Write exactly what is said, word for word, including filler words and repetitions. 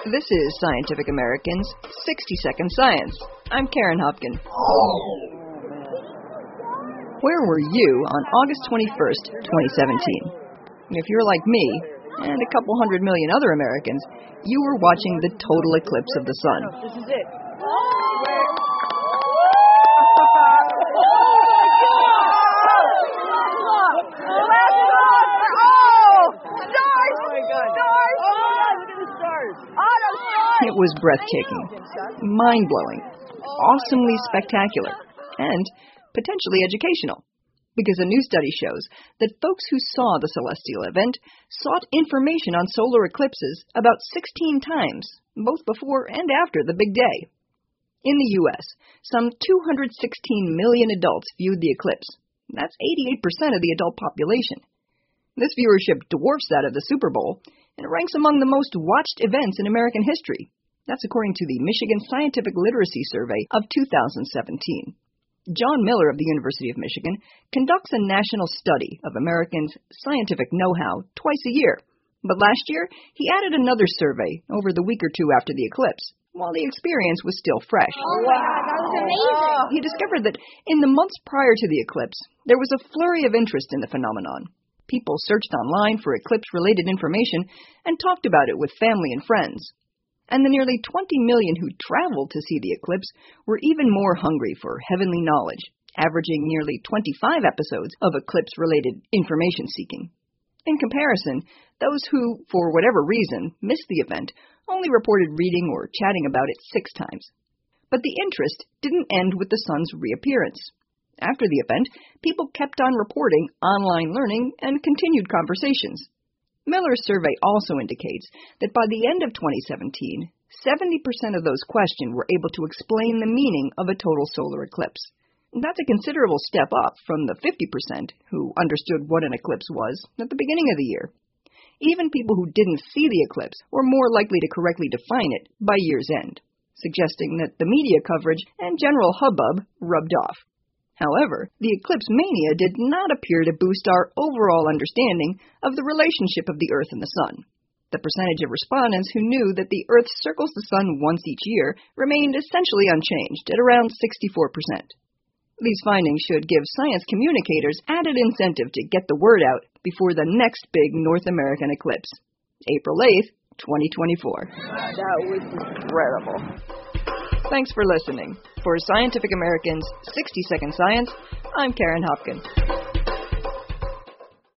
This is Scientific American's sixty second Science. I'm Karen Hopkin. Where were you on August twenty-first, twenty seventeen? If you're like me, and a couple hundred million other Americans, you were watching the total eclipse of the sun. This is it. It was breathtaking, mind-blowing, awesomely spectacular, and potentially educational. Because a new study shows that folks who saw the celestial event sought information on solar eclipses about sixteen times, both before and after the big day. In the U S, some two hundred sixteen million adults viewed the eclipse. That's eighty-eight percent of the adult population. This viewership dwarfs that of the Super Bowl, and ranks among the most watched events in American history. That's according to the Michigan Scientific Literacy Survey of two thousand seventeen. John Miller of the University of Michigan conducts a national study of Americans' scientific know-how twice a year. But last year, he added another survey over the week or two after the eclipse, while the experience was still fresh. Oh my God, that was amazing! He discovered that in the months prior to the eclipse, there was a flurry of interest in the phenomenon. People searched online for eclipse-related information and talked about it with family and friends. And the nearly twenty million who traveled to see the eclipse were even more hungry for heavenly knowledge, averaging nearly twenty-five episodes of eclipse-related information seeking. In comparison, those who, for whatever reason, missed the event only reported reading or chatting about it six times. But the interest didn't end with the sun's reappearance. After the event, people kept on reporting online learning and continued conversations. Miller's survey also indicates that by the end of twenty seventeen, seventy percent of those questioned were able to explain the meaning of a total solar eclipse. That's a considerable step up from the fifty percent who understood what an eclipse was at the beginning of the year. Even people who didn't see the eclipse were more likely to correctly define it by year's end, suggesting that the media coverage and general hubbub rubbed off. However, the eclipse mania did not appear to boost our overall understanding of the relationship of the Earth and the Sun. The percentage of respondents who knew that the Earth circles the Sun once each year remained essentially unchanged at around sixty-four percent. These findings should give science communicators added incentive to get the word out before the next big North American eclipse, April eighth, twenty twenty-four. That was incredible. Thanks for listening. For Scientific American's sixty second Science, I'm Karen Hopkin.